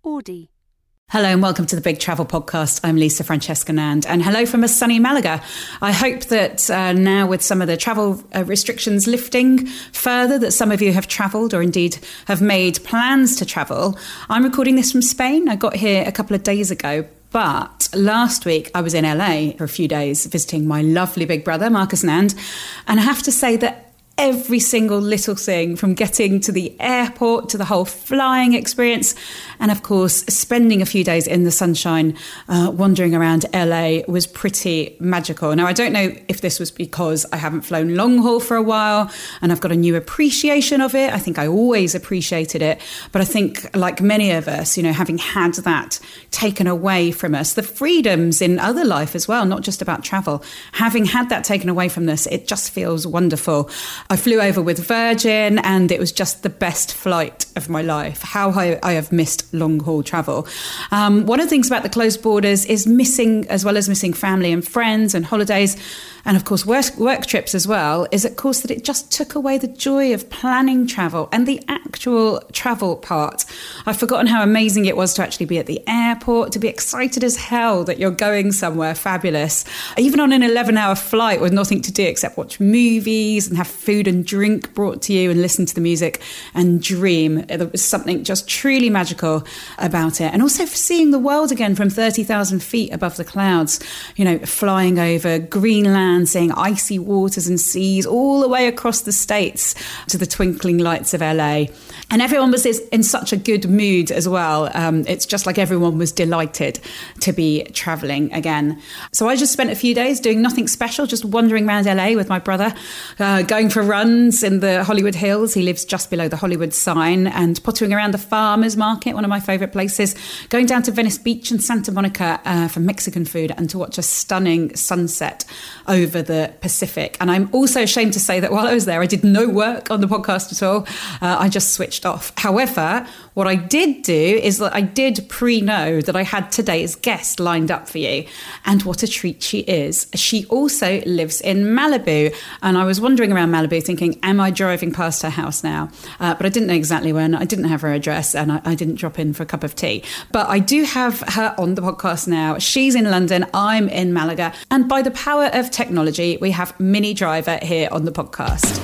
Audi. Hello and welcome to the Big Travel Podcast. I'm Lisa Francesca Nand, and hello from a sunny Malaga. I hope that now with some of the travel restrictions lifting further, that some of you have travelled or indeed have made plans to travel. I'm recording this from Spain. I got here a couple of days ago. But last week I was in LA for a few days visiting my lovely big brother, Marcus Nand. And I have to say that every single little thing, from getting to the airport to the whole flying experience, and of course spending a few days in the sunshine wandering around LA, was pretty magical. Now, I don't know if this was because I haven't flown long haul for a while and I've got a new appreciation of it. I think I always appreciated it, but I think, like many of us, you know, having had that taken away from us, the freedoms in other life as well, not just about travel, having had that taken away from us, it just feels wonderful. I flew over with Virgin and it was just the best flight of my life. How I have missed long haul travel. One of the things about the closed borders is missing, as well as missing family and friends and holidays, and of course work trips as well, is of course that it just took away the joy of planning travel and the actual travel part. I've forgotten how amazing it was to actually be at the airport, to be excited as hell that you're going somewhere fabulous, even on an 11-hour flight with nothing to do except watch movies and have food and drink brought to you and listen to the music and dream. There was something just truly magical about it. And also for seeing the world again from 30,000 feet above the clouds, you know, flying over Greenland, seeing icy waters and seas all the way across the States to the twinkling lights of LA. And everyone was in such a good mood as well. It's just like everyone was delighted to be traveling again. So I just spent a few days doing nothing special, just wandering around LA with my brother, going for runs in the Hollywood Hills. He lives just below the Hollywood sign, and pottering around the farmers market, one of my favourite places, going down to Venice Beach and Santa Monica for Mexican food and to watch a stunning sunset over the Pacific. And I'm also ashamed to say that while I was there, I did no work on the podcast at all. I just switched off. However, what I did do is that I did pre-know that I had today's guest lined up for you. And what a treat she is. She also lives in Malibu. And I was wandering around Malibu thinking, am I driving past her house now? But I didn't know exactly when. I didn't have her address and I didn't drop in for a cup of tea. But I do have her on the podcast now. She's in London. I'm in Malaga. And by the power of technology, we have Minnie Driver here on the podcast.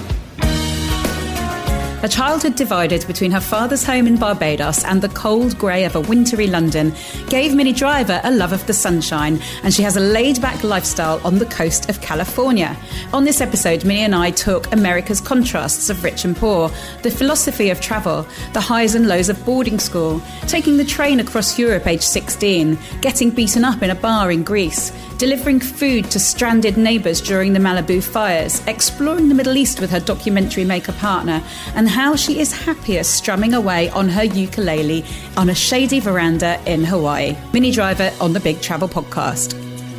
A childhood divided between her father's home in Barbados and the cold grey of a wintry London gave Minnie Driver a love of the sunshine, and she has a laid-back lifestyle on the coast of California. On this episode, Minnie and I took America's contrasts of rich and poor, the philosophy of travel, the highs and lows of boarding school, taking the train across Europe aged 16, getting beaten up in a bar in Greece, delivering food to stranded neighbours during the Malibu fires, exploring the Middle East with her documentary maker partner, and how she is happiest strumming away on her ukulele on a shady veranda in Hawaii. Minnie Driver on the Big Travel Podcast.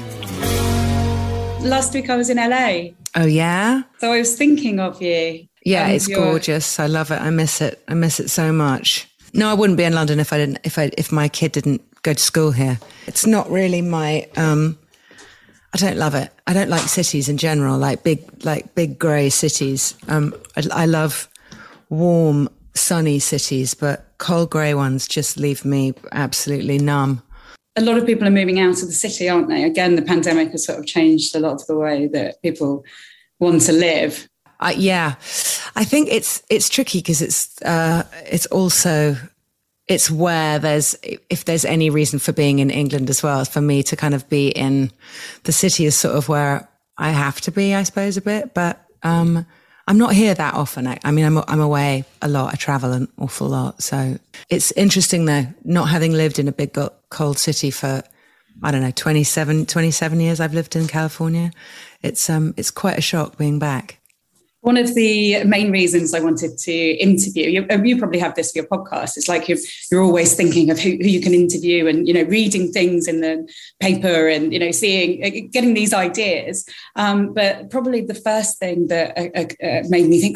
Last week I was in LA. Oh, yeah? So I was thinking of you. Yeah, it's gorgeous. I love it. I miss it. I miss it so much. No, I wouldn't be in London if my kid didn't go to school here. It's not really my... I don't love it. I don't like cities in general, like big grey cities. I love warm, sunny cities, but cold grey ones just leave me absolutely numb. A lot of people are moving out of the city, aren't they? Again, the pandemic has sort of changed a lot of the way that people want to live. Yeah, I think it's tricky because it's also... It's where if there's any reason for being in England as well, for me to kind of be in the city is sort of where I have to be, I suppose, a bit. But I'm not here that often. I mean, I'm away a lot. I travel an awful lot. So it's interesting, though, not having lived in a big cold city for, I don't know, 27 years I've lived in California. It's quite a shock being back. One of the main reasons I wanted to interview, you probably have this for your podcast, it's like you're always thinking of who you can interview and, you know, reading things in the paper and, you know, getting these ideas. But probably the first thing that made me think, oh,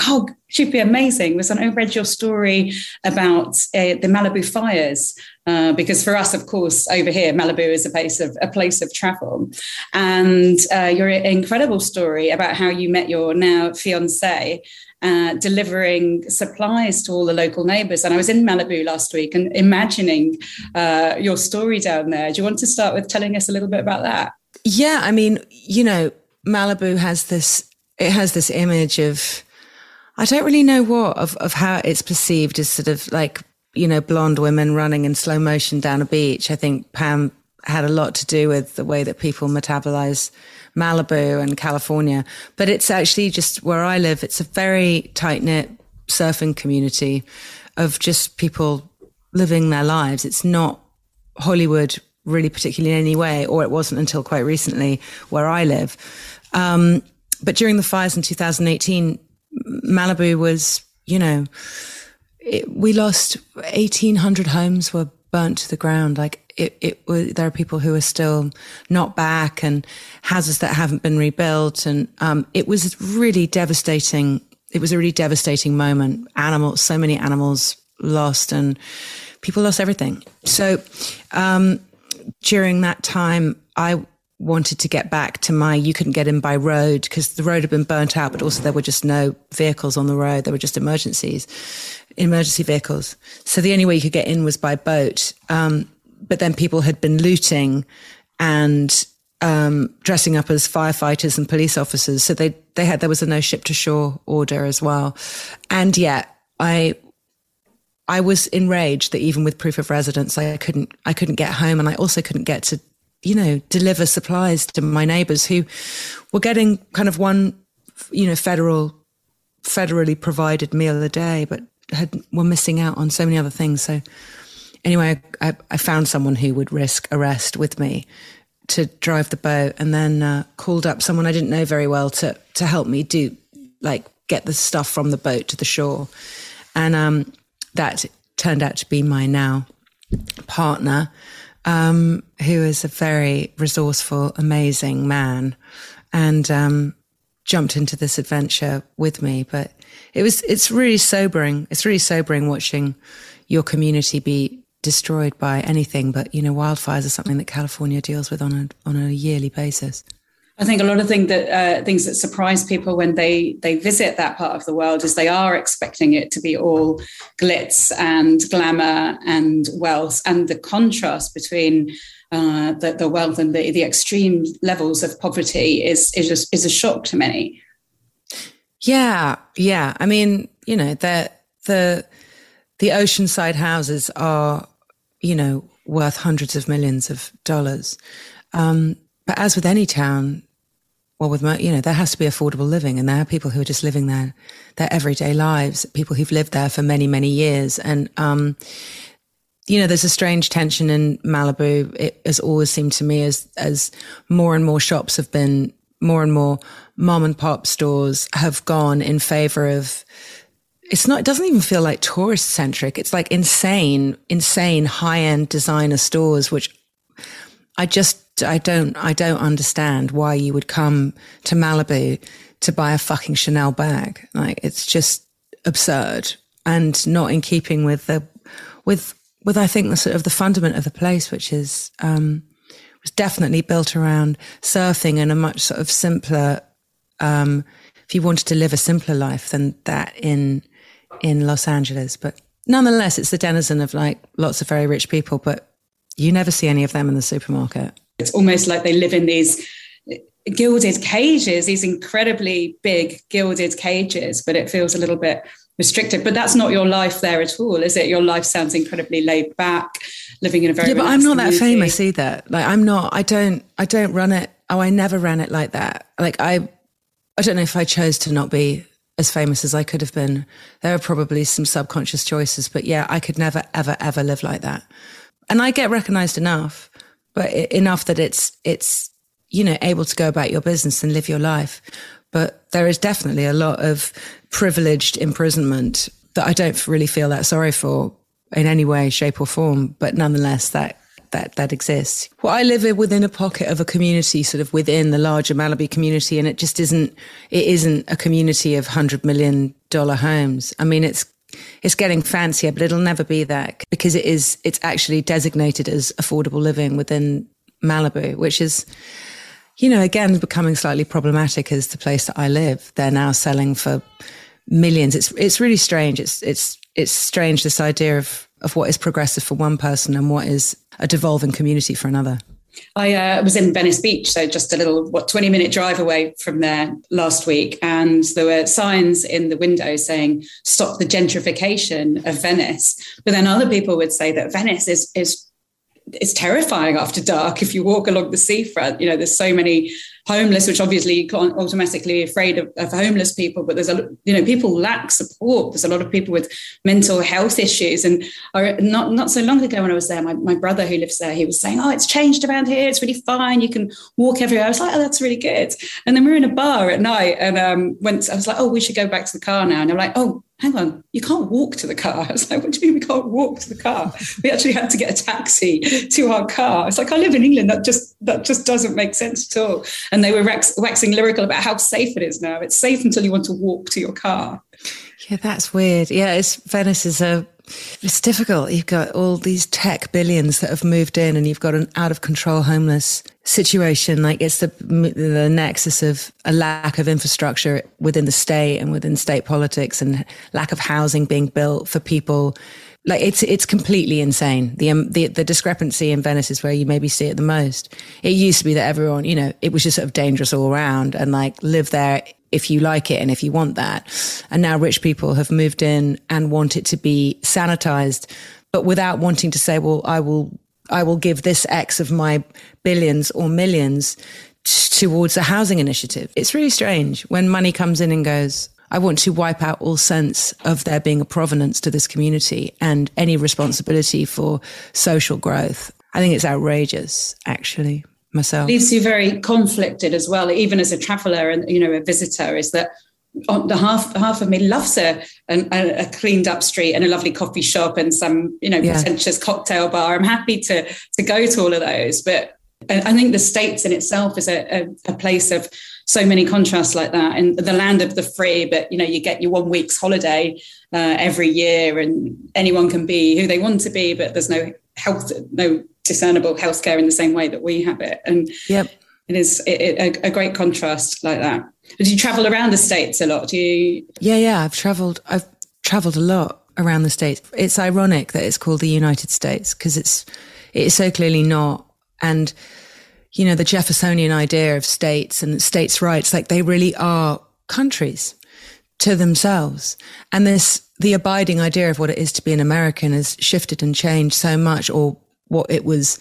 Should be amazing. Was I read your story about the Malibu fires, because for us, of course, over here, Malibu is a place of travel, and your incredible story about how you met your now fiance, delivering supplies to all the local neighbours. And I was in Malibu last week and imagining your story down there. Do you want to start with telling us a little bit about that? Yeah, I mean, Malibu has this image of, I don't really know of how it's perceived as sort of like, blonde women running in slow motion down a beach. I think Pam had a lot to do with the way that people metabolize Malibu and California. But it's actually just where I live. It's a very tight-knit surfing community of just people living their lives. It's not Hollywood really particularly in any way, or it wasn't until quite recently where I live. But during the fires in 2018, Malibu was, we lost 1,800 homes were burnt to the ground. Like it was, there are people who are still not back, and houses that haven't been rebuilt. And it was really devastating. It was a really devastating moment. So many animals lost, and people lost everything. So during that time, I wanted to get back to you couldn't get in by road because the road had been burnt out, but also there were just no vehicles on the road. There were just emergency vehicles. So the only way you could get in was by boat. But then people had been looting and dressing up as firefighters and police officers. So there was a no ship to shore order as well. And yet I was enraged that even with proof of residence, I couldn't get home, and I also couldn't get to deliver supplies to my neighbors who were getting kind of one, federally provided meal a day, but were missing out on so many other things. So anyway, I found someone who would risk arrest with me to drive the boat, and then called up someone I didn't know very well to help me get the stuff from the boat to the shore. And that turned out to be my now partner, who is a very resourceful, amazing man, and jumped into this adventure with me. But it's really sobering. It's really sobering watching your community be destroyed by anything. But wildfires are something that California deals with on a yearly basis. I think a lot of things that surprise people when they visit that part of the world is they are expecting it to be all glitz and glamour and wealth, and the contrast between the wealth and the extreme levels of poverty is a shock to many. Yeah. I mean, the oceanside houses are, worth hundreds of millions of dollars. But as with any town, there has to be affordable living, and there are people who are just living their everyday lives, people who've lived there for many, many years. And, there's a strange tension in Malibu. It has always seemed to me as more and more shops have been, more and more mom and pop stores have gone in favor of, it doesn't even feel like tourist centric. It's like insane high end designer stores, which I don't understand why you would come to Malibu to buy a fucking Chanel bag. Like, it's just absurd and not in keeping with I think the sort of the fundament of the place, which is was definitely built around surfing and a much sort of simpler. If you wanted to live a simpler life than that in Los Angeles, but nonetheless, it's the denizen of like lots of very rich people, but you never see any of them in the supermarket. It's almost like they live in these gilded cages, these incredibly big gilded cages, but it feels a little bit restricted. But that's not your life there at all, is it? Your life sounds incredibly laid back, living in a very but I'm not community. That famous either. Like, I'm not. I don't run it. Oh, I never ran it like that. Like, I don't know if I chose to not be as famous as I could have been. There are probably some subconscious choices, but yeah, I could never, ever, ever live like that. And I get recognized enough, but enough that it's able to go about your business and live your life. But there is definitely a lot of privileged imprisonment that I don't really feel that sorry for in any way, shape or form. But nonetheless, that that exists. Well, I live within a pocket of a community, sort of within the larger Malibu community, and it just isn't a community of $100 million homes. I mean, it's getting fancier, but it'll never be that, because it's actually designated as affordable living within Malibu, which is, you know, again, becoming slightly problematic as the place that I live. They're now selling for millions. It's really strange. It's strange, this idea of what is progressive for one person and what is a devolving community for another. I was in Venice Beach, so just a little 20-minute drive away from there last week, and there were signs in the window saying "Stop the gentrification of Venice." But then other people would say that Venice is terrifying after dark. If you walk along the seafront, you know, there's so many homeless, which obviously you can't automatically afraid of homeless people, but there's people lack support. There's a lot of people with mental health issues. And not so long ago when I was there, my brother who lives there, he was saying, "Oh, it's changed around here. It's really fine. You can walk everywhere." I was like, "Oh, that's really good." And then we were in a bar at night, and I was like, "Oh, we should go back to the car now." And I'm like, "Oh, hang on, you can't walk to the car." I was like, "What do you mean we can't walk to the car?" We actually had to get a taxi to our car. It's like, I live in England. That just doesn't make sense at all. And they were waxing lyrical about how safe it is now. It's safe until you want to walk to your car. Yeah, that's weird. Yeah, Venice is it's difficult. You've got all these tech billions that have moved in, and you've got an out of control homeless situation. Like, it's the nexus of a lack of infrastructure within the state and within state politics, and lack of housing being built for people. Like, it's completely insane. The discrepancy in Venice is where you maybe see it the most. It used to be that everyone, you know, it was just sort of dangerous all around, and like, live there if you like it and if you want that. And now rich people have moved in and want it to be sanitized, but without wanting to say, well, I will give this X of my billions or millions towards a housing initiative. It's really strange when money comes in and goes, I want to wipe out all sense of there being a provenance to this community and any responsibility for social growth. I think it's outrageous, actually, myself. It leaves you very conflicted as well, even as a traveller and, you know, a visitor, is that the half of me loves a cleaned up street and a lovely coffee shop and some, you know, pretentious cocktail bar. I'm happy to go to all of those. But I think the States in itself is a place of so many contrasts like that, and the land of the free. But, you know, you get your 1 week's holiday every year, and anyone can be who they want to be, but there's no discernible healthcare in the same way that we have it. And it is a great contrast like that. Do you travel around the States a lot? Yeah, I've traveled a lot around the States. It's ironic that it's called the United States, because it is so clearly not. And, you know, the Jeffersonian idea of states and states' rights, like, they really are countries to themselves. And the abiding idea of what it is to be an American has shifted and changed so much, or what it was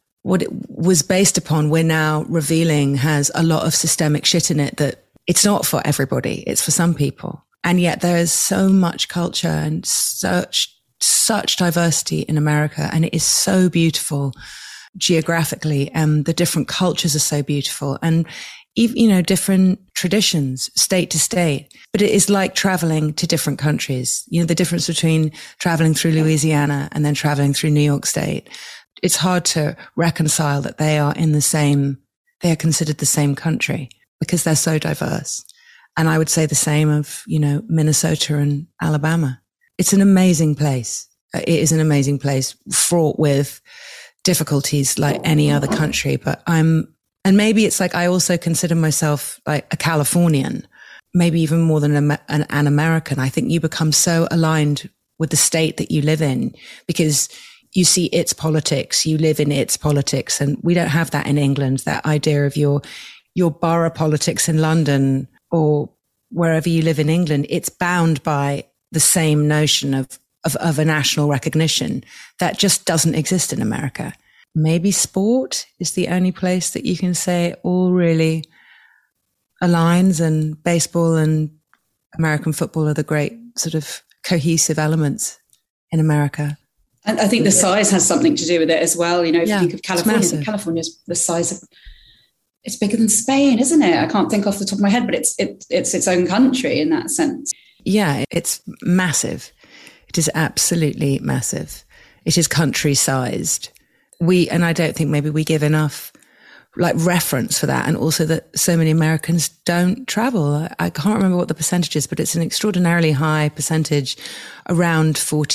based upon, we're now revealing has a lot of systemic shit in it, that it's not for everybody. It's for some people. And yet there is so much culture and such diversity in America. And it is so beautiful geographically, and the different cultures are so beautiful, and even, you know, different traditions, state to state. But it is like traveling to different countries. You know, the difference between traveling through Louisiana and then traveling through New York State. It's hard to reconcile that they are considered the same country, because they're so diverse. And I would say the same of, you know, Minnesota and Alabama. It's an amazing place. It is an amazing place, fraught with difficulties like any other country. But and maybe it's like, I also consider myself like a Californian, maybe even more than an American. I think you become so aligned with the state that you live in, because you see its politics, you live in its politics. And we don't have that in England, that idea of your borough politics in London or wherever you live in England. It's bound by the same notion of a national recognition that just doesn't exist in America. Maybe sport is the only place that you can say it all really aligns, and baseball and American football are the great sort of cohesive elements in America. And I think the size has something to do with it as well. You know, if you think of California's the size of, it's bigger than Spain, isn't it? I can't think off the top of my head, but it's its own country in that sense. Yeah, it's massive. It is absolutely massive. It is country-sized. and I don't think maybe we give enough like reference for that. And also that so many Americans don't travel. I can't remember what the percentage is, but it's an extraordinarily high percentage. Around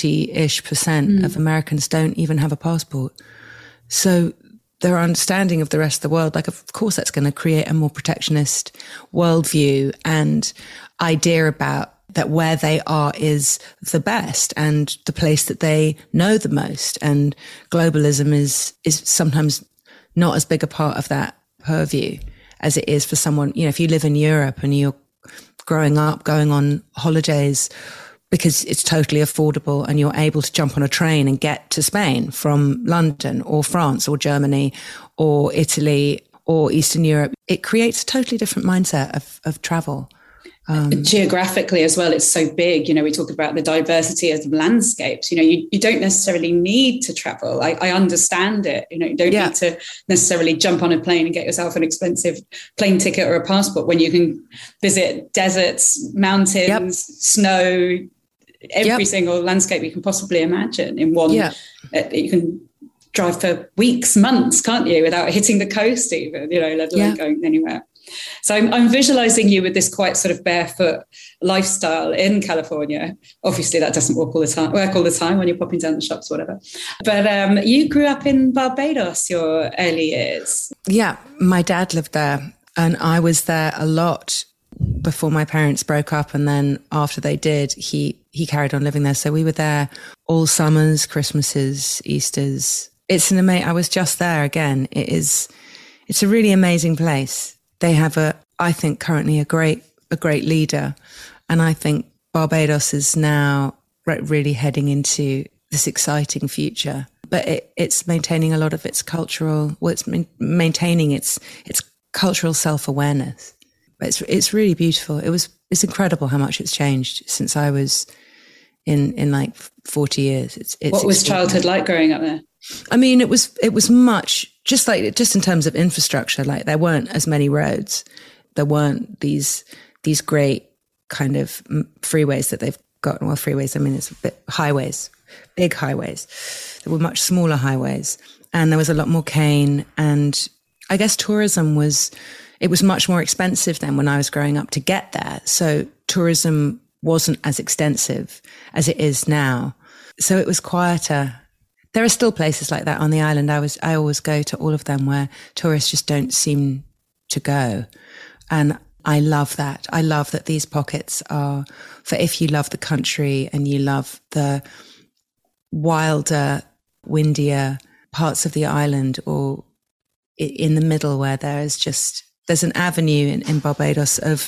40-ish% of Americans don't even have a passport. So their understanding of the rest of the world, like, of course, that's going to create a more protectionist worldview and idea about that where they are is the best and the place that they know the most. And globalism is sometimes not as big a part of that purview as it is for someone, you know, if you live in Europe and you're growing up, going on holidays because it's totally affordable and you're able to jump on a train and get to Spain from London or France or Germany or Italy or Eastern Europe, it creates a totally different mindset of travel. Geographically as well, it's so big. You know, we talk about the diversity of landscapes. You know, you don't necessarily need to travel. I understand it. You know, you don't need to necessarily jump on a plane and get yourself an expensive plane ticket or a passport when you can visit deserts, mountains, snow, every single landscape you can possibly imagine in one. You can drive for weeks, months, can't you, without hitting the coast even, you know, let alone going anywhere. So I'm visualizing you with this quite sort of barefoot lifestyle in California. Obviously, that doesn't work all the time when you're popping down the shops, or whatever. But you grew up in Barbados your early years. Yeah, my dad lived there and I was there a lot before my parents broke up. And then after they did, he carried on living there. So we were there all summers, Christmases, Easters. I was just there again. It's a really amazing place. They have I think currently a great leader. And I think Barbados is now really heading into this exciting future, but it's maintaining a lot of its cultural, it's maintaining its cultural self-awareness. But it's really beautiful. It's incredible how much it's changed since I was in like 40 years. It's what was childhood like growing up there? I mean, it was much just in terms of infrastructure. Like there weren't as many roads, there weren't these great kind of freeways that they've got. Well, freeways. I mean, it's a bit highways, big highways. There were much smaller highways, and there was a lot more cane. And I guess tourism was much more expensive then when I was growing up to get there. So tourism wasn't as extensive as it is now. So it was quieter. There are still places like that on the island. I always go to all of them where tourists just don't seem to go. And I love that. I love that these pockets are for if you love the country and you love the wilder, windier parts of the island, or in the middle where there's an avenue in Barbados of,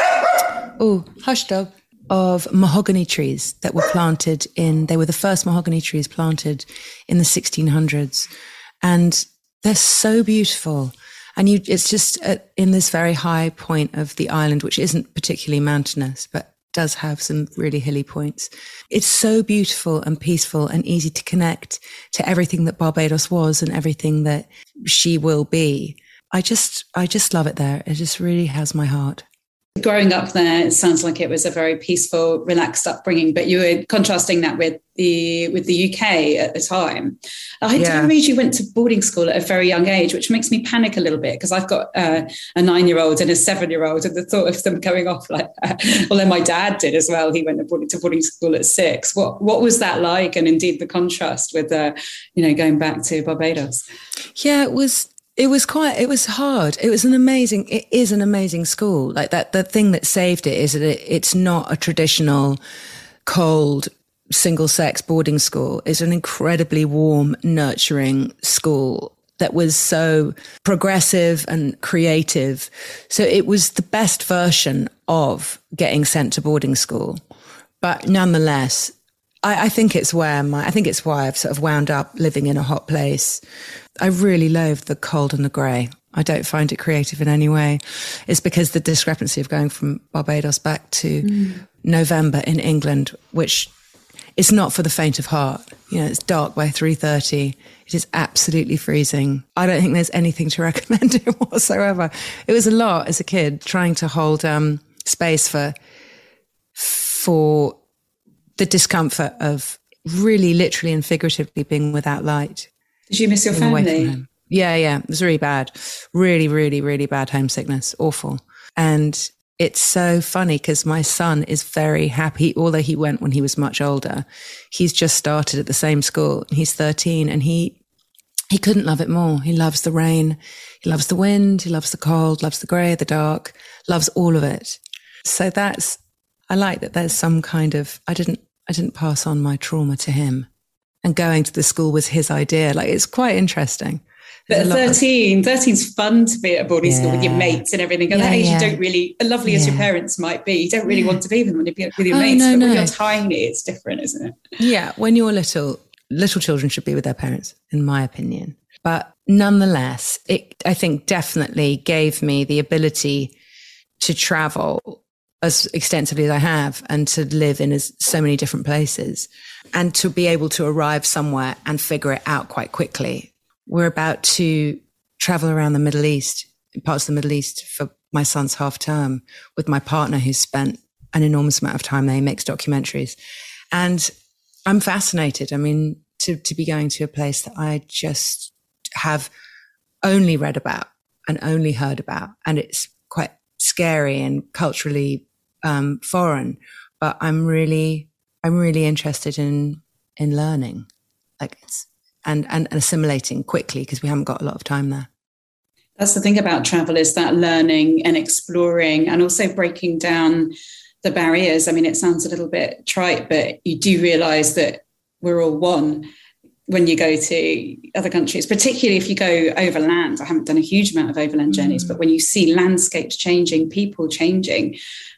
hush dog, of mahogany trees that were planted they were the first mahogany trees planted in the 1600s. And they're so beautiful. And it's just in this very high point of the island, which isn't particularly mountainous, but does have some really hilly points. It's so beautiful and peaceful and easy to connect to everything that Barbados was and everything that she will be. I just love it there. It just really has my heart. Growing up there, it sounds like it was a very peaceful, relaxed upbringing, but you were contrasting that with the UK at the time. I did read you went to boarding school at a very young age, which makes me panic a little bit because I've got a 9-year-old and a 7-year-old, and the thought of them going off like that. Well, then my dad did as well. He went to boarding school at 6. What was that like? And indeed the contrast with, going back to Barbados. Yeah, it was hard. It is an amazing school. Like that, the thing that saved it is that it's not a traditional cold single sex boarding school. It's an incredibly warm, nurturing school that was so progressive and creative. So it was the best version of getting sent to boarding school. But nonetheless, I think it's why I've sort of wound up living in a hot place. I really loathe the cold and the grey. I don't find it creative in any way. It's because the discrepancy of going from Barbados back to November in England, which is not for the faint of heart. You know, it's dark by 3:30. It is absolutely freezing. I don't think there's anything to recommend it whatsoever. It was a lot as a kid trying to hold space for the discomfort of really literally and figuratively being without light. Did you miss your away from family? home. Yeah. It was really bad. Really, really, really bad homesickness. Awful. And it's so funny because my son is very happy, although he went when he was much older. He's just started at the same school. He's 13 and he couldn't love it more. He loves the rain. He loves the wind. He loves the cold, loves the grey, the dark, loves all of it. So I like that there's some kind of, I didn't pass on my trauma to him, and going to the school was his idea. Like, it's quite interesting. But 13's fun to be at a boarding school with your mates and everything. At that age, you don't really, lovely as your parents might be, you don't really want to be with them when you're with your mates. But when you're tiny, it's different, isn't it? Yeah, when you're little children should be with their parents, in my opinion. But nonetheless, it, I think, definitely gave me the ability to travel as extensively as I have and to live in so many different places and to be able to arrive somewhere and figure it out quite quickly. We're about to travel around the Middle East, parts of the Middle East, for my son's half term with my partner, who's spent an enormous amount of time there. He makes documentaries. And I'm fascinated. I mean, to be going to a place that I just have only read about and only heard about. And it's quite scary and culturally foreign. But I'm really interested in learning. Like, and assimilating quickly, because we haven't got a lot of time there. That's the thing about travel, is that learning and exploring and also breaking down the barriers. I mean, it sounds a little bit trite, but you do realise that we're all one when you go to other countries, particularly if you go overland. I haven't done a huge amount of overland journeys, but when you see landscapes changing, people changing,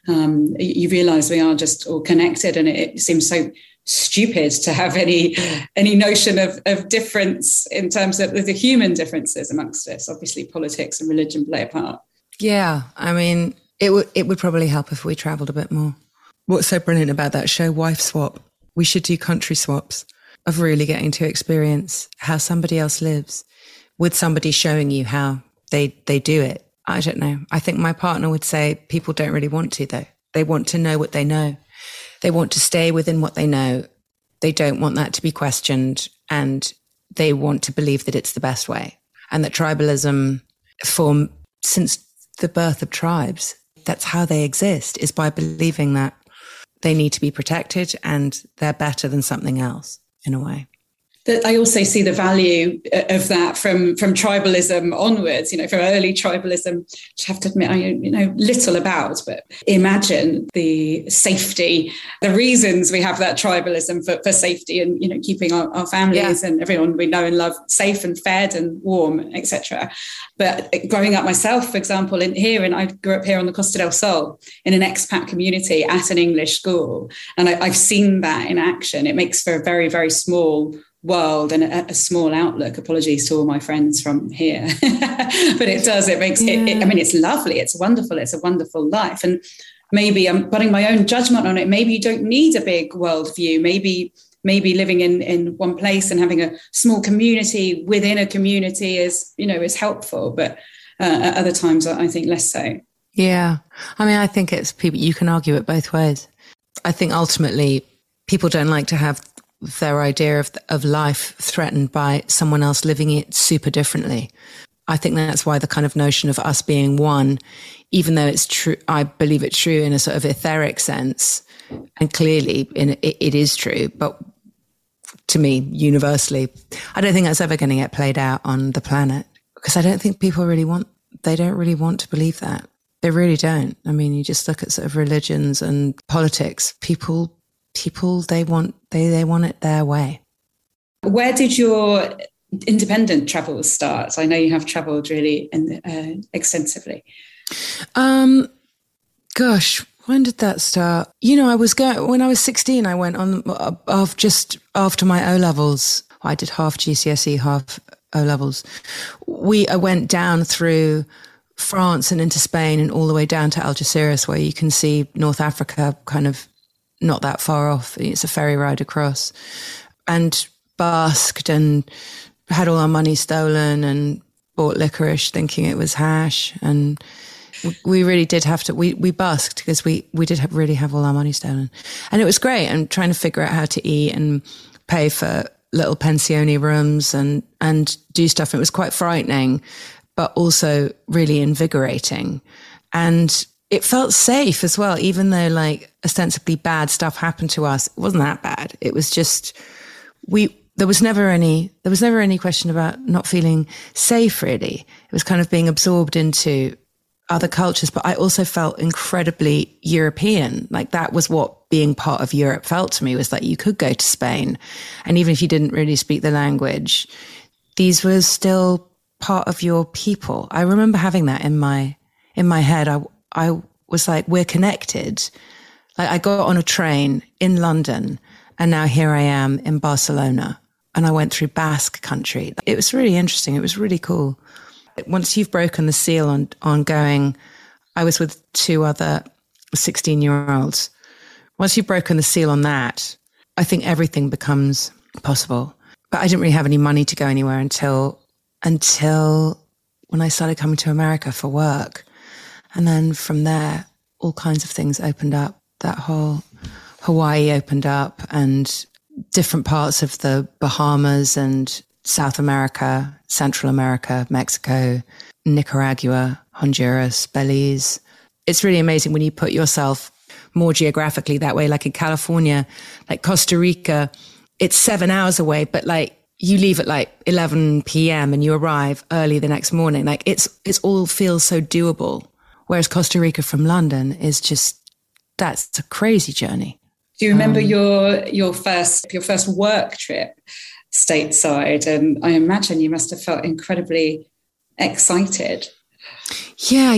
you realise we are just all connected, and it seems so stupid to have any notion of difference in terms of the human differences amongst us. Obviously, politics and religion play a part. Yeah, I mean, it would probably help if we travelled a bit more. What's so brilliant about that show, Wife Swap? We should do country swaps of really getting to experience how somebody else lives with somebody showing you how they do it. I don't know. I think my partner would say people don't really want to, though. They want to know what they know. They want to stay within what they know. They don't want that to be questioned, and they want to believe that it's the best way. And that tribalism, since the birth of tribes, that's how they exist, is by believing that they need to be protected and they're better than something else, in a way. I also see the value of that from tribalism onwards, from early tribalism, which I have to admit I know little about, but imagine the safety, the reasons we have that tribalism for safety and, keeping our families and everyone we know and love safe and fed and warm, etc. But growing up myself, for example, I grew up here on the Costa del Sol in an expat community at an English school. And I've seen that in action. It makes for a very, very small world and a small outlook. Apologies to all my friends from here. But it does, it makes it, I mean, it's lovely, it's wonderful, it's a wonderful life. And maybe I'm putting my own judgment on it. Maybe you don't need a big world view. Maybe living in one place and having a small community within a community is helpful. But at other times, I think less so. Yeah. I mean, I think it's people, you can argue it both ways. I think ultimately people don't like to have their idea of life threatened by someone else living it super differently. I think that's why the kind of notion of us being one, even though it's true, I believe it's true in a sort of etheric sense, and clearly it is true, but to me, universally, I don't think that's ever going to get played out on the planet, because I don't think people they don't really want to believe that. They really don't. I mean, you just look at sort of religions and politics, people they want it their way. Where did your independent travels start? I know you have travelled really extensively. Gosh, when did that start? I was when I was 16. I went on just after my O levels. I did half GCSE, half O levels. I went down through France and into Spain and all the way down to Algeciras, where you can see North Africa kind of not that far off. It's a ferry ride across, and basked and had all our money stolen and bought licorice thinking it was hash. And we really did have to, we basked because we did really have all our money stolen. And it was great. And trying to figure out how to eat and pay for little pensione rooms and do stuff. It was quite frightening, but also really invigorating. And it felt safe as well, even though like ostensibly bad stuff happened to us. It wasn't that bad. It was just, there was never any question about not feeling safe, really. It was kind of being absorbed into other cultures, but I also felt incredibly European. Like that was what being part of Europe felt to me, was that you could go to Spain, and even if you didn't really speak the language, these were still part of your people. I remember having that in my head. I was like, we're connected. Like I got on a train in London and now here I am in Barcelona, and I went through Basque country. It was really interesting. It was really cool. Once you've broken the seal on going, I was with 2 other 16-year-olds. Once you've broken the seal on that, I think everything becomes possible. But I didn't really have any money to go anywhere until when I started coming to America for work. And then from there, all kinds of things opened up. That whole Hawaii opened up, and different parts of the Bahamas and South America, Central America, Mexico, Nicaragua, Honduras, Belize. It's really amazing when you put yourself more geographically that way. Like in California, like Costa Rica, it's 7 hours away, but like you leave at like 11 p.m. and you arrive early the next morning. Like it's all feels so doable. Whereas Costa Rica from London is just, that's a crazy journey. Do you remember your first work trip stateside? And I imagine you must have felt incredibly excited. Yeah.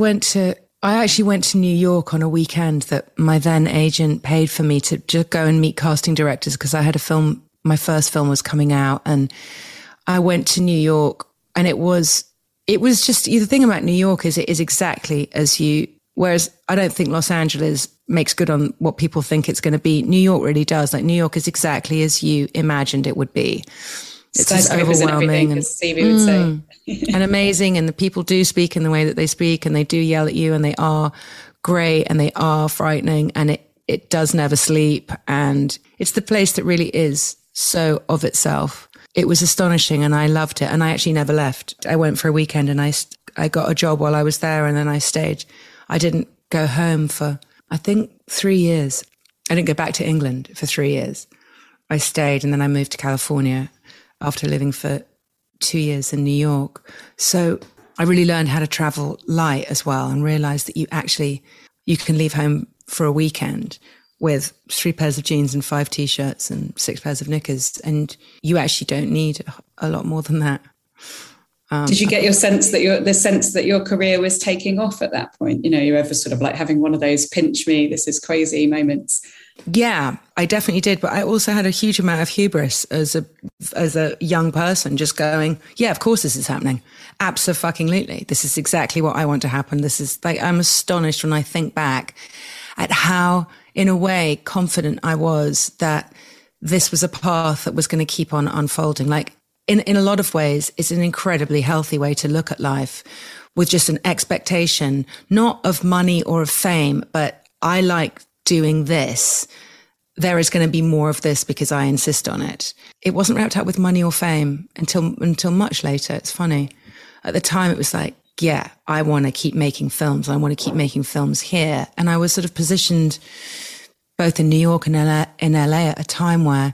I actually went to New York on a weekend that my then agent paid for me to just go and meet casting directors, because I had my first film was coming out, and I went to New York, and it was just, the thing about New York is it is exactly as whereas I don't think Los Angeles makes good on what people think it's going to be. New York really does. Like New York is exactly as you imagined it would be. It's just overwhelming and Stevie would say. And amazing. And the people do speak in the way that they speak, and they do yell at you, and they are great, and they are frightening, and it does never sleep. And it's the place that really is so of itself. It was astonishing, and I loved it. And I actually never left. I went for a weekend, and I got a job while I was there, and then I stayed. I didn't go home for, I think, 3 years. I didn't go back to England for 3 years. I stayed, and then I moved to California after living for 2 years in New York. So I really learned how to travel light as well, and realized that you can leave home for a weekend with 3 pairs of jeans and 5 t-shirts and 6 pairs of knickers. And you actually don't need a lot more than that. Did you get the sense that your career was taking off at that point? You know, you ever sort of like having one of those pinch me, this is crazy moments? Yeah, I definitely did. But I also had a huge amount of hubris as a young person, just going, yeah, of course this is happening. Abso-fucking-lutely. This is exactly what I want to happen. This is like, I'm astonished when I think back at how, in a way, confident I was that this was a path that was going to keep on unfolding. Like, in a lot of ways, it's an incredibly healthy way to look at life, with just an expectation, not of money or of fame, but I like doing this. There is going to be more of this because I insist on it. It wasn't wrapped up with money or fame until much later. It's funny. At the time, it was like, yeah, I want to keep making films. I want to keep making films here. And I was sort of positioned both in New York and in LA at a time where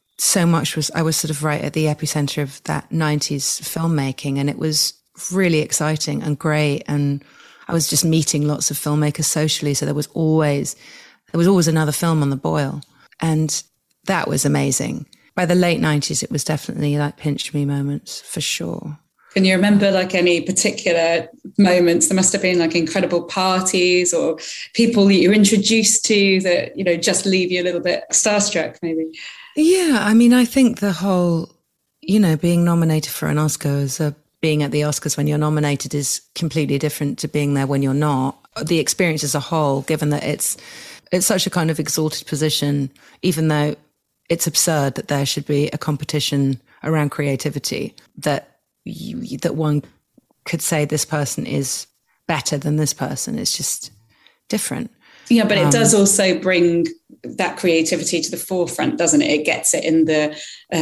I was sort of right at the epicenter of that 90s filmmaking, and it was really exciting and great. And I was just meeting lots of filmmakers socially. So there was always another film on the boil, and that was amazing. By the late 90s, it was definitely like pinch me moments for sure. Can you remember like any particular moments? There must have been like incredible parties or people that you were introduced to that, you know, just leave you a little bit starstruck maybe. Yeah, I mean, I think the whole, you know, being nominated for an Oscar being at the Oscars when you're nominated is completely different to being there when you're not. The experience as a whole, given that it's such a kind of exalted position, even though it's absurd that there should be a competition around creativity, that one could say this person is better than this person. It's just different. Yeah, but it does also bring that creativity to the forefront, doesn't it? It gets it in the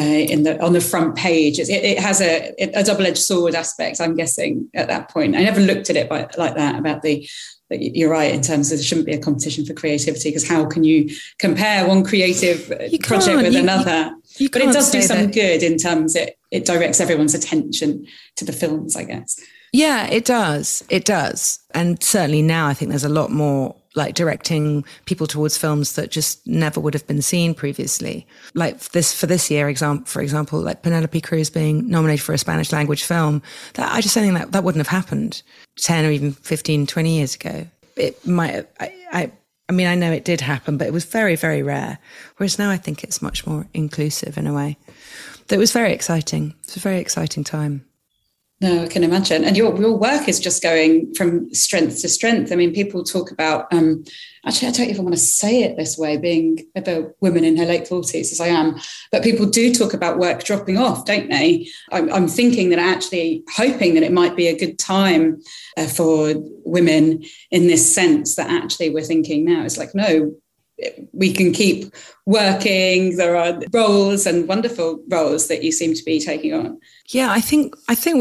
on the front page. It has a double-edged sword aspect, I'm guessing, at that point. I never looked at it like that, about you're right in terms of there shouldn't be a competition for creativity, because how can you compare one creative project with another? But it does do some good in terms it directs everyone's attention to the films, I guess. Yeah, it does. It does. And certainly now I think there's a lot more like directing people towards films that just never would have been seen previously. Like for this year, for example, like Penelope Cruz being nominated for a Spanish language film, that I just don't think that wouldn't have happened 10 or even 15, 20 years ago. It might, I mean, I know it did happen, but it was very, very rare. Whereas now I think it's much more inclusive in a way. That was very exciting. It was a very exciting time. No, I can imagine. And your work is just going from strength to strength. I mean, people talk about, actually, I don't even want to say it this way, being a woman in her late 40s as I am, but people do talk about work dropping off, don't they? I'm thinking that actually hoping that it might be a good time for women in this sense, that actually we're thinking now, it's like, no, we can keep working. There are roles and wonderful roles that you seem to be taking on. Yeah, I think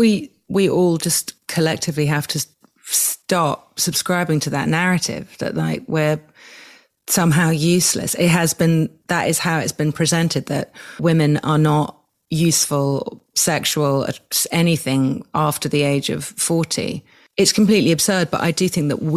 we all just collectively have to stop subscribing to that narrative that like we're somehow useless. That is how it's been presented, that women are not useful, sexual, anything after the age of 40. It's completely absurd, but I do think that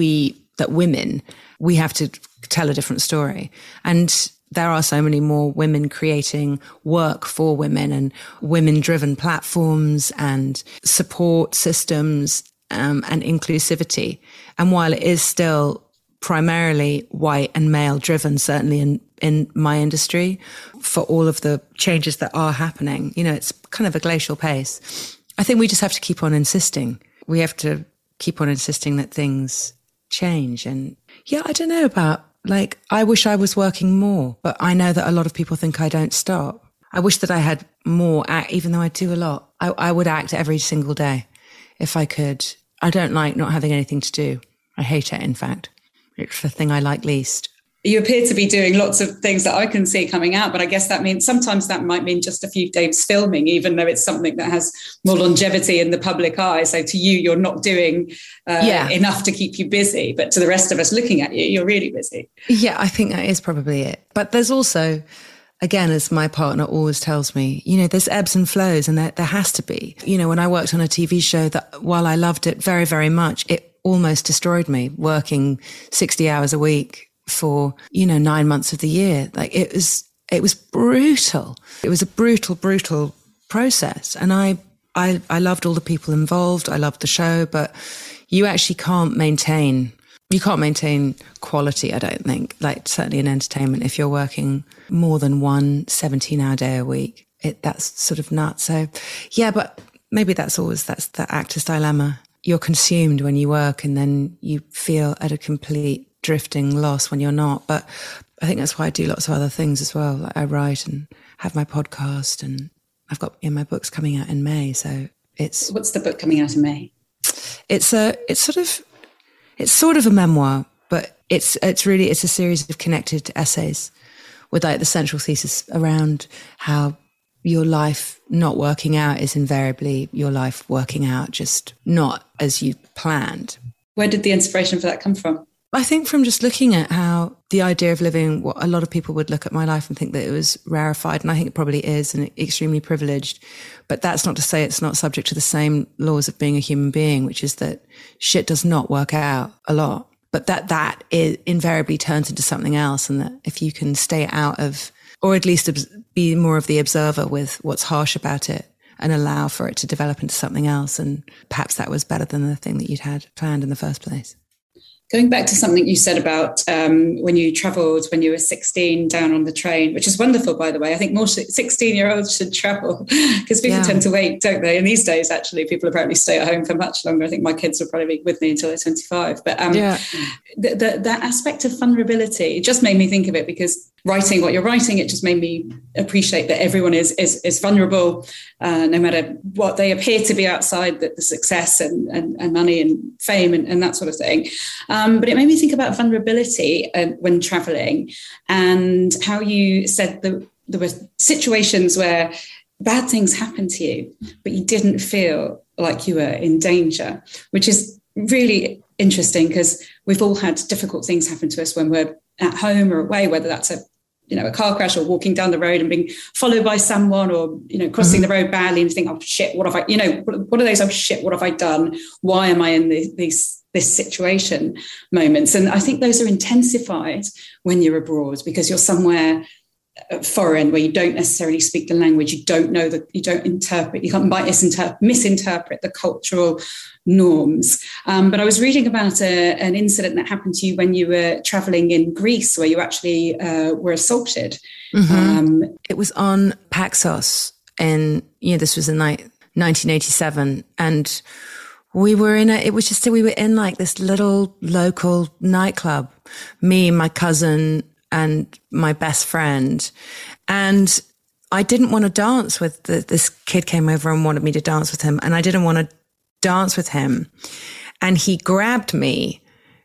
women, we have to tell a different story. And there are so many more women creating work for women and women-driven platforms and support systems and inclusivity. And while it is still primarily white and male-driven, certainly in my industry, for all of the changes that are happening, it's kind of a glacial pace. I think we just have to keep on insisting. We have to keep on insisting that things change. And yeah, I don't know about, like, I wish I was working more, but I know that a lot of people think I don't stop. I wish that I had more act, even though I do a lot. I would act every single day if I could. I don't like not having anything to do. I hate it, in fact. It's the thing I like least. You appear to be doing lots of things that I can see coming out, but I guess that means sometimes that might mean just a few days filming, even though it's something that has more longevity in the public eye. So to you, you're not doing enough to keep you busy, but to the rest of us looking at you, you're really busy. Yeah, I think that is probably it. But there's also, again, as my partner always tells me, there's ebbs and flows, and there has to be. When I worked on a TV show that, while I loved it very, very much, it almost destroyed me, working 60 hours a week for 9 months of the year. Like it was brutal. It was a brutal process. And I loved all the people involved. I loved the show, but you actually can't maintain quality, I don't think, like certainly in entertainment, if you're working more than one 17-hour day a week. That's sort of nuts. So yeah, but maybe that's the actor's dilemma. You're consumed when you work, and then you feel at a complete drifting loss when you're not. But I think that's why I do lots of other things as well. Like I write and have my podcast, and I've got my book's coming out in May. So what's the book coming out in May? It's sort of a memoir, but it's a series of connected essays with like the central thesis around how your life not working out is invariably your life working out, just not as you planned. Where did the inspiration for that come from? I think from just looking at how the idea of living, what a lot of people would look at my life and think that it was rarefied, and I think it probably is, and extremely privileged. But that's not to say it's not subject to the same laws of being a human being, which is that shit does not work out a lot. But that invariably turns into something else, and that if you can stay out of, or at least be more of the observer with what's harsh about it, and allow for it to develop into something else, and perhaps that was better than the thing that you'd had planned in the first place. Going back to something you said about when you travelled when you were 16 down on the train, which is wonderful, by the way. I think more 16-year-olds should travel because people tend to wait, don't they? And these days, actually, people apparently stay at home for much longer. I think my kids will probably be with me until they're 25. But that aspect of vulnerability, it just made me think of it because writing what you're writing, it just made me appreciate that everyone is vulnerable, no matter what they appear to be outside the success and money and fame and that sort of thing. But it made me think about vulnerability when traveling, and how you said there were situations where bad things happened to you, but you didn't feel like you were in danger, which is really interesting, because we've all had difficult things happen to us when we're at home or away, whether that's a car crash or walking down the road and being followed by someone, or, crossing the road badly and you think, oh shit, what have I, what are those, oh shit, what have I done? Why am I in this situation moments? And I think those are intensified when you're abroad, because you're somewhere foreign where you don't necessarily speak the language, you don't know that, you don't interpret, you can't misinterpret the cultural norms. But I was reading about an incident that happened to you when you were traveling in Greece, where you actually were assaulted. It was on Paxos, and this was in 1987, and we were in like this little local nightclub, me, my cousin, and my best friend. And I didn't want to dance with this kid came over and wanted me to dance with him. And I didn't want to dance with him. And he grabbed me.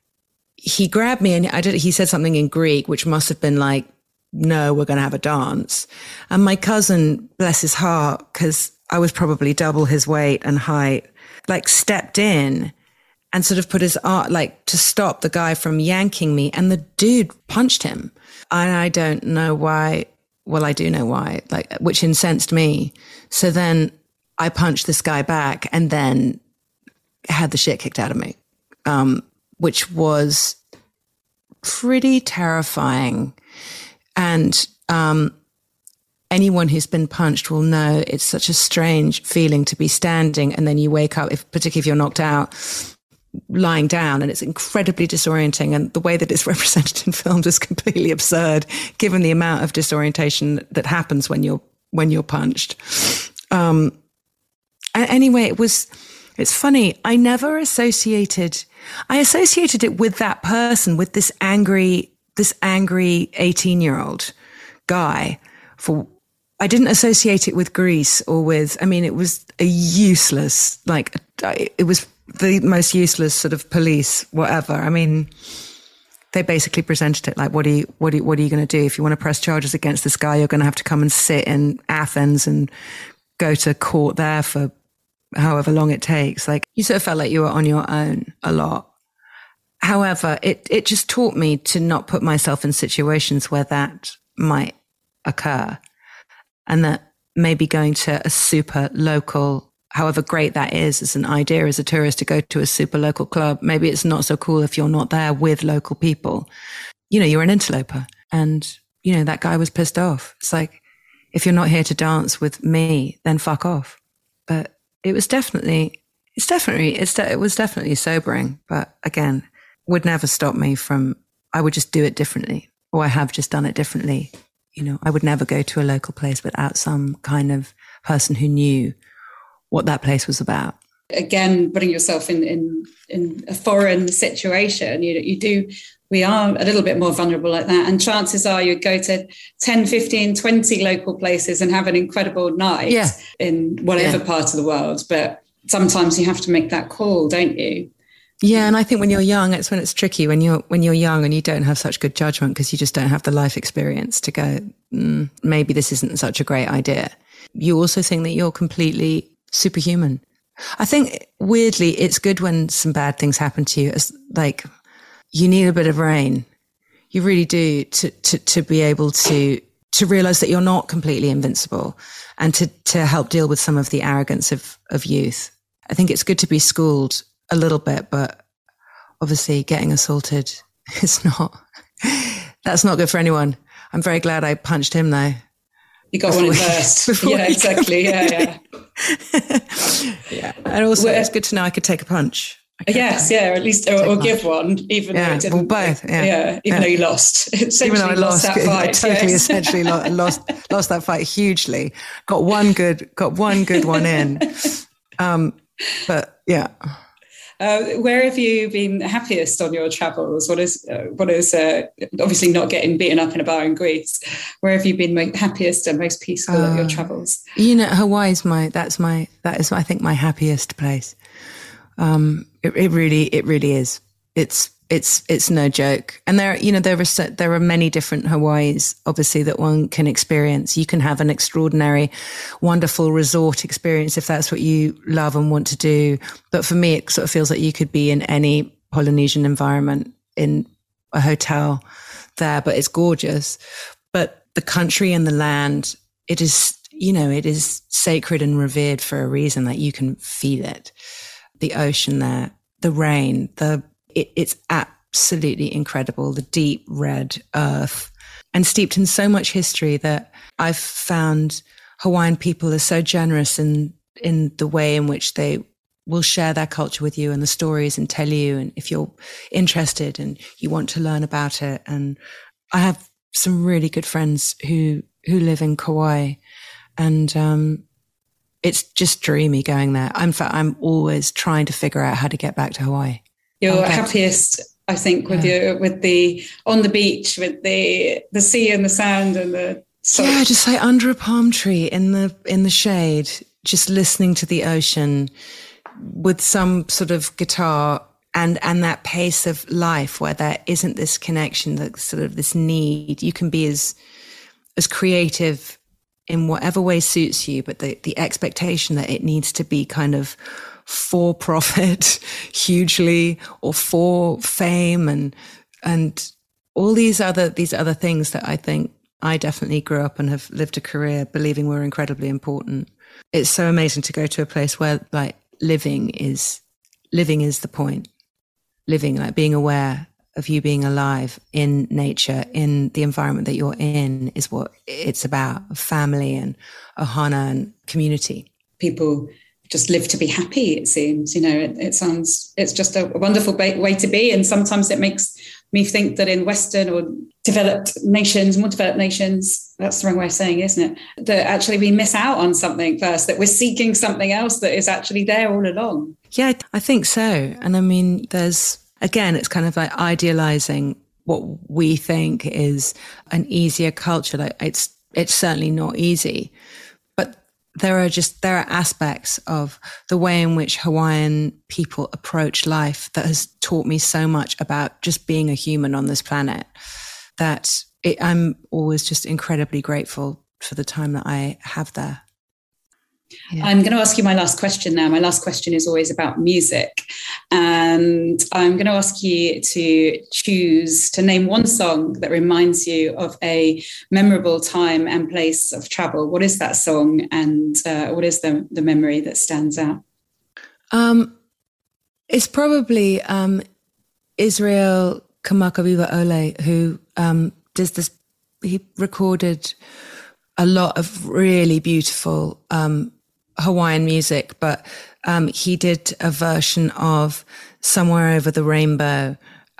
And he said something in Greek, which must have been like, no, we're going to have a dance. And my cousin, bless his heart, because I was probably double his weight and height, like stepped in and sort of put his arm, like, to stop the guy from yanking me. And the dude punched him. And I don't know why. Well, I do know why, which incensed me. So then I punched this guy back and then had the shit kicked out of me, which was pretty terrifying. And anyone who's been punched will know it's such a strange feeling to be standing and then you wake up, particularly if you're knocked out, lying down, and it's incredibly disorienting. And the way that it's represented in films is completely absurd, given the amount of disorientation that happens when you're punched. Anyway, it's funny. I associated it with that person, with this angry 18-year-old guy. I didn't associate it with Greece or it was a useless, it was the most useless sort of police, whatever. I mean, they basically presented it like, what are you going to do? If you want to press charges against this guy, you're going to have to come and sit in Athens and go to court there for however long it takes. Like, you sort of felt like you were on your own a lot. However, it just taught me to not put myself in situations where that might occur, and that maybe going to a super local, however great that is as an idea as a tourist, to go to a super local club, maybe it's not so cool if you're not there with local people. You're an interloper, and that guy was pissed off. It's like, if you're not here to dance with me, then fuck off. But it was definitely sobering. But again, would never stop me from, I would just do it differently, or I have just done it differently. I would never go to a local place without some kind of person who knew what that place was about. Again, putting yourself in a foreign situation, we are a little bit more vulnerable like that. And chances are you'd go to 10, 15, 20 local places and have an incredible night in whatever part of the world. But sometimes you have to make that call, don't you? Yeah, and I think when you're young, it's when it's tricky. When you're young and you don't have such good judgment because you just don't have the life experience to go, maybe this isn't such a great idea. You also think that you're completely superhuman. I think, weirdly, it's good when some bad things happen to you. It's like, you need a bit of rain. You really do, to be able to realize that you're not completely invincible, and to help deal with some of the arrogance of youth. I think it's good to be schooled a little bit, but obviously getting assaulted is that's not good for anyone. I'm very glad I punched him though. You got one in first. Yeah, exactly. Yeah. Yeah. And also it's good to know I could take a punch. Yes, yeah, or at least or give one, even though it didn't. Well, both. Yeah, even though you lost. Even though I lost that fight. I totally, essentially lost that fight hugely. Got one good one in. But yeah. Where have you been happiest on your travels? What is obviously not getting beaten up in a bar in Greece? Where have you been happiest and most peaceful at your travels? Hawaii is I think my happiest place. It really is. It's no joke. And there are many different Hawaiis, obviously, that one can experience. You can have an extraordinary, wonderful resort experience if that's what you love and want to do. But for me, it sort of feels like you could be in any Polynesian environment in a hotel there, but it's gorgeous. But the country and the land, it is sacred and revered for a reason. Like, you can feel it. The ocean there, the rain, it's absolutely incredible. The deep red earth, and steeped in so much history that I've found Hawaiian people are so generous in the way in which they will share their culture with you and the stories and tell you. And if you're interested and you want to learn about it. And I have some really good friends who live in Kauai, and, it's just dreamy going there. In fact, I'm always trying to figure out how to get back to Hawaii. You're happiest, I think, with the on the beach, with the sea and the sand and the salt. Yeah, just like under a palm tree in the shade, just listening to the ocean with some sort of guitar and that pace of life where there isn't this connection, that sort of this need. You can be as creative in whatever way suits you, but the expectation that it needs to be kind of for profit hugely, or for fame, and all these other things that I think I definitely grew up and have lived a career believing were incredibly important. It's so amazing to go to a place where like living is the point. Living, like being aware of you being alive in nature, in the environment that you're in, is what it's about. Family and ohana and community. People just live to be happy, it seems. It's just a wonderful way to be. And sometimes it makes me think that in Western or more developed nations, that's the wrong way of saying it, isn't it? That actually we miss out on something first, that we're seeking something else that is actually there all along. Yeah, I think so. And I mean, it's kind of like idealizing what we think is an easier culture. Like it's certainly not easy, but there are aspects of the way in which Hawaiian people approach life that has taught me so much about just being a human on this planet, that I'm always just incredibly grateful for the time that I have there. Yeah. I'm going to ask you my last question now. My last question is always about music. And I'm going to ask you to name one song that reminds you of a memorable time and place of travel. What is that song, and what is the memory that stands out? It's probably Israel Kamakawiwa Ole, who does this. He recorded a lot of really beautiful Hawaiian music, but he did a version of Somewhere Over the Rainbow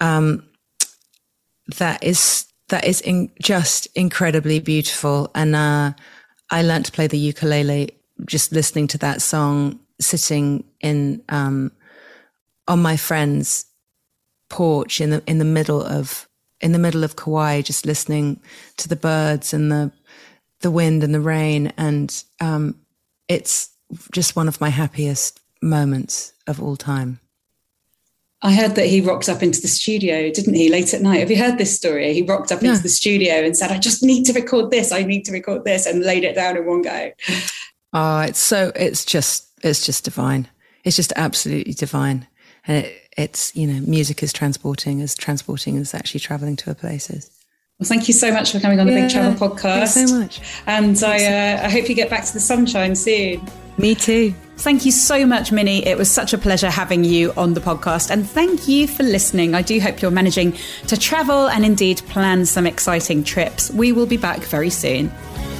that is just incredibly beautiful. And I learned to play the ukulele just listening to that song, sitting in on my friend's porch in the middle of Kauai, just listening to the birds and the wind and the rain. And it's just one of my happiest moments of all time. I heard that he rocked up into the studio, didn't he, late at night? Have you heard this story? He rocked up into the studio and said, I just need to record this, and laid it down in one go. Oh, it's just divine. It's just absolutely divine. And it's music is transporting as actually traveling to a place is. Well, thank you so much for coming on the Big Travel Podcast. Thanks so much. And I hope you get back to the sunshine soon. Me too. Thank you so much, Minnie. It was such a pleasure having you on the podcast. And thank you for listening. I do hope you're managing to travel and indeed plan some exciting trips. We will be back very soon.